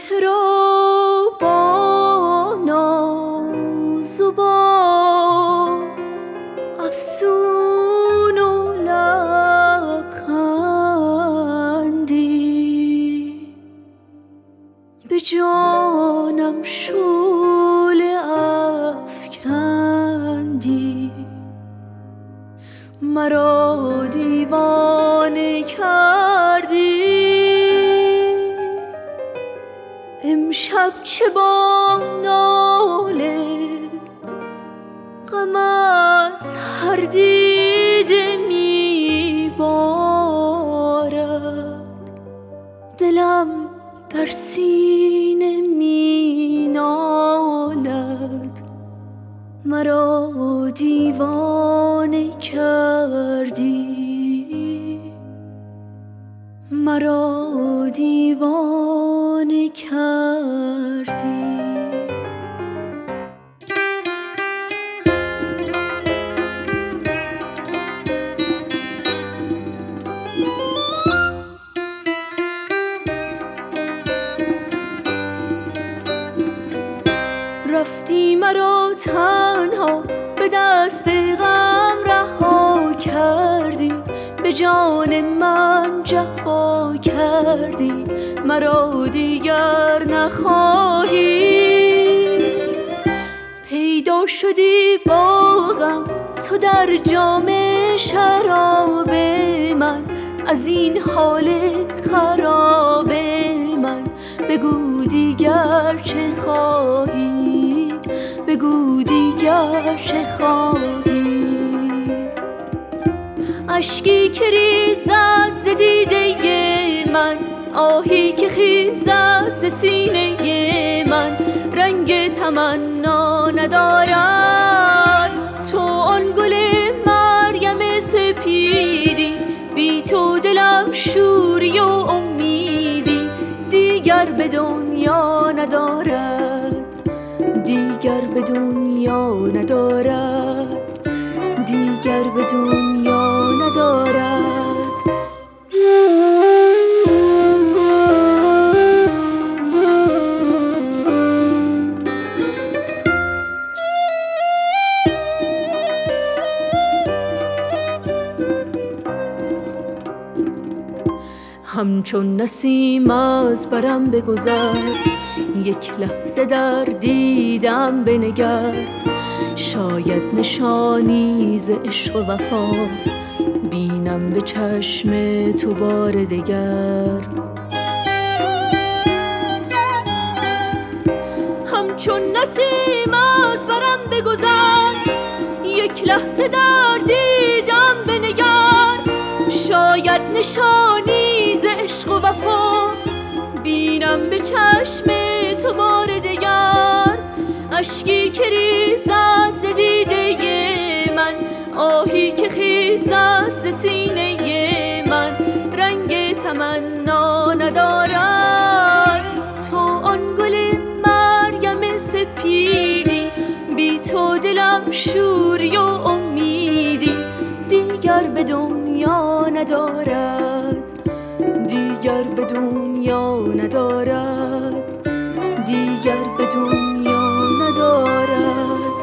چرا با ناز و با افسون و لبخندی به جانم شعله افکندی، مرا دیوانه کردی. امشب چه با ناله غم از هر دیده میبارد، دلم در سینه می نالد، مرا دیوانه کردی، مرا دیوانه کردی. رفتی مرا تنها به دست غم رها کردی، به جان من جفا کردی، مرا دیگر نخواهی. پیدا شدی با غم تو در جام شراب من، از این حال خراب من بگو دیگر چه خواهی، بگو دیگر چه خواهی. اشکی که ریزد ز دیده من، آهی که خیزد ز سینه من، رنگ تمنا ندارد تو آن گل مریم سپیدی. بی تو دلم شوری و امیدی، دیگر به دنیا ندارد، دیگر به دنیا ندارد، دیگر به دنیا ندارد. همچون نسیم از برم بگذر، یک لحظه در دیدم بنگر، شاید نشانی ز عشق و وفا بینم به چشم تو بار دگر. همچون نسیم از برم بگذر، یک لحظه در دیدم بنگر، شاید نشانی ز عشق و وفا بینم به چشم تو بار دگر. اشکی که ریزد ز دیده من، آهی که خیزد ز سینه من، رنگ تمنا ندارد تو آن گل مریم سپیدی. بی تو دلم شوری و امیدی، دیگر به دنیا ندارد، دیگر به دنیا ندارد، دیگر به دنیا ندارد.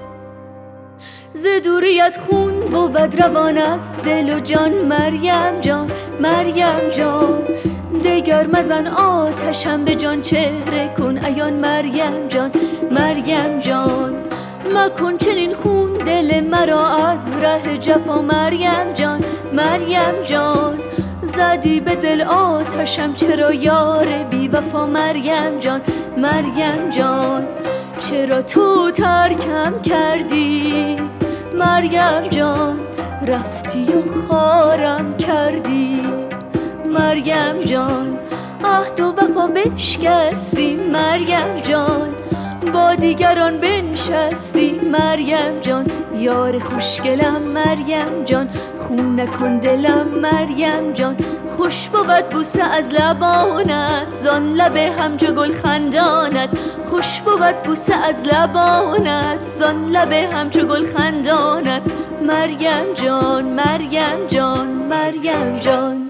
ز دوریت خون بود روان از دل و جان، مریم جان، مریم جان. دگر مزن آتشم به جان، چهره کن عیان مریم جان، مریم جان. مکن چنین خون دل مرا از ره جفا، مریم جان، مریم جان. زدی به دل آتشم چرا یار بی وفا، مریم جان، مریم جان. چرا تو ترکم کردی مریم جان، رفتی و خارم کردی مریم جان. عهد و وفا بشکستی مریم جان، با دیگران بنشستی مریم جان. یار خوشگلم مریم جان، خون نکن دلم مریم جان. خوش بود بوسه از لبانت، زان لب همچو گل خندانت. خوش بود بوسه از لبانت، زان لب همچو گل خندانت. مریم جان، مریم جان، مریم جان.